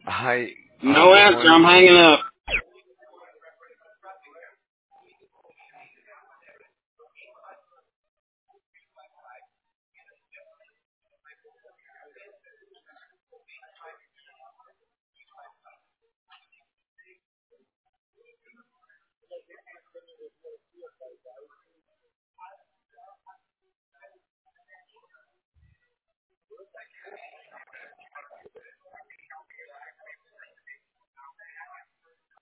Hi. No Good answer. I'm morning. hanging up.